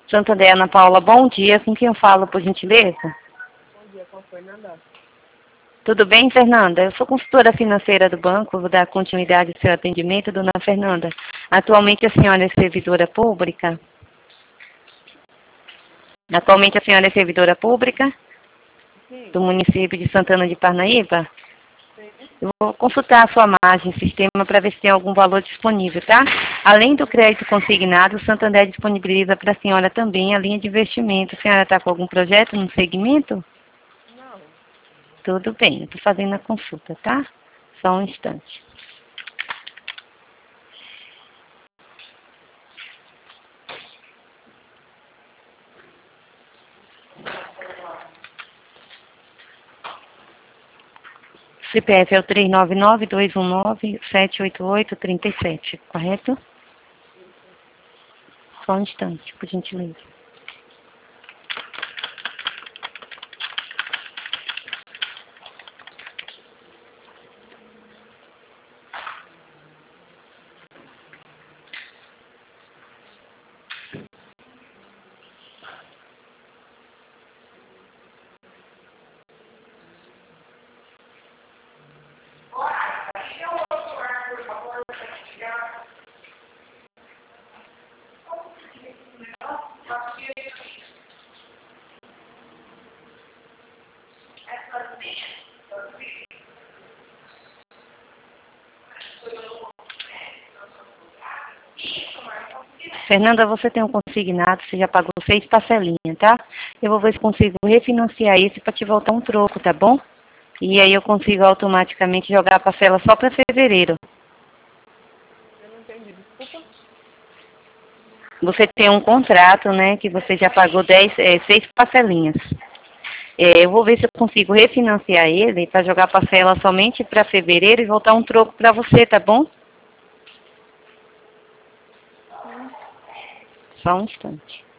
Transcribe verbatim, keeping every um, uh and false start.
Santander, Ana Paula, bom dia. Com quem eu falo, por gentileza? Bom dia, com a Fernanda. Tudo bem, Fernanda? Eu sou consultora financeira do banco, vou dar continuidade ao seu atendimento, dona Fernanda. Atualmente a senhora é servidora pública? Atualmente a senhora é servidora pública Sim, do município de Santana de Parnaíba? sim. Eu vou consultar a sua margem, sistema, para ver se tem algum valor disponível, tá? Além do crédito consignado, o Santander disponibiliza para a senhora também a linha de investimento. A senhora está com algum projeto no segmento? Não. Tudo bem, eu estou fazendo a consulta, tá? Só um instante. C P F é o três nove nove, dois um nove, sete oito oito, três sete, correto? Só um instante, por gentileza. Fernanda, você tem um consignado, você já pagou seis parcelinhas, tá? Eu vou ver se consigo refinanciar esse para te voltar um troco, tá bom? E aí eu consigo automaticamente jogar a parcela só para fevereiro. Eu não entendi, desculpa. Você tem um contrato, né, que você já pagou dez, é, seis parcelinhas. É, eu vou ver se eu consigo refinanciar ele para jogar a parcela somente para fevereiro e voltar um troco para você, tá bom? Hum. Só um instante.